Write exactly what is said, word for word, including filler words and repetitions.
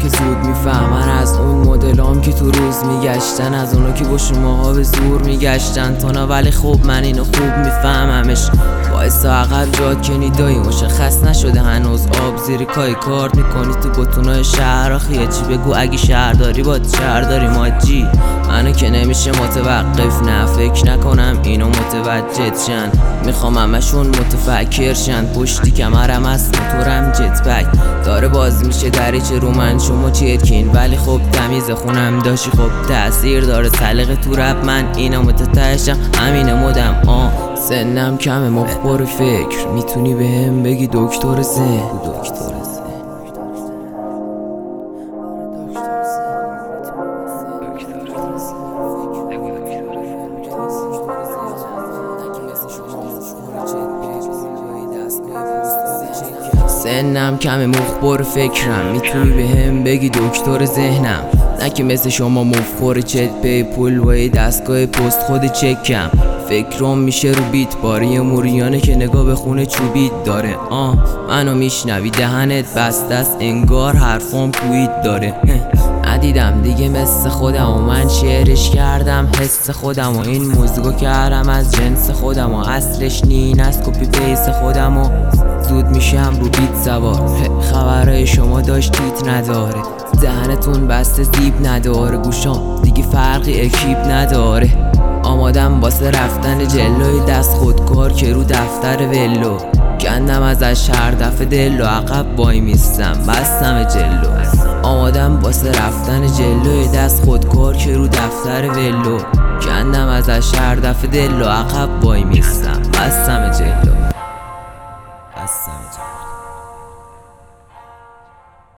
که زود میفهمن، از اون مدلام که تو روز میگشتن، از اونا که با شماها به زور میگشتن تانا، ولی خوب من اینو خوب میفهممش. باعث عقب جات کنی دایی مشخص نشده هنوز، آب زیر کای کار میکنی تو بطونای شهر. آخیه چی بگو اگه شهر داری با شهر داری ماجی، منو که نمیشه متوقف، نه فکر نکنم اینو متوجه شن. میخوام همشون متفکر شن، پشتی کمرم از موتورم جت پک داره باز میشه دریچه رو من، شما چرکین ولی خب تمیز خونم داشتی، خب تأثیر داره سلیقه تو رپ، من اینو متتهشم همین مدم. آه سنم کمه مخبر فکر، میتونی به هم بگی دکتر ذهن. دکتر سنم کمه مخبر فکرم، میتونی به هم بگی دکتر ذهنم، نه که مثل شما مفخور چت پی پول وای دستگاه پست خود چکم. فکرم میشه رو بیت باری موریانه که نگاه به خونه چوبیت داره. آه منو میشنوی دهنت بسته است انگار حرفم کویت داره. ندیدم دیگه مثل خودم و من شعرش کردم حس خودم و این موزیکو کردم از جنس خودم و اصلش نین از کپی پیس خودم و زود میشم رو بیت سوار. خبرهای شما داشتید نداره، دهنتون بسته زیب نداره، گوشام دیگه فرقی اکیپ نداره. آمادم واسه رفتن جلوی دست خودکار که رو دفتر ولو، گندم ازش هر دفعه دل و عقب وای میستم بستم جلو. آمادم واسه رفتن جلوی دست خودکار که رو دفتر ولو، گندم ازش هر دفعه دل و عقب وای میستم بستم جلو.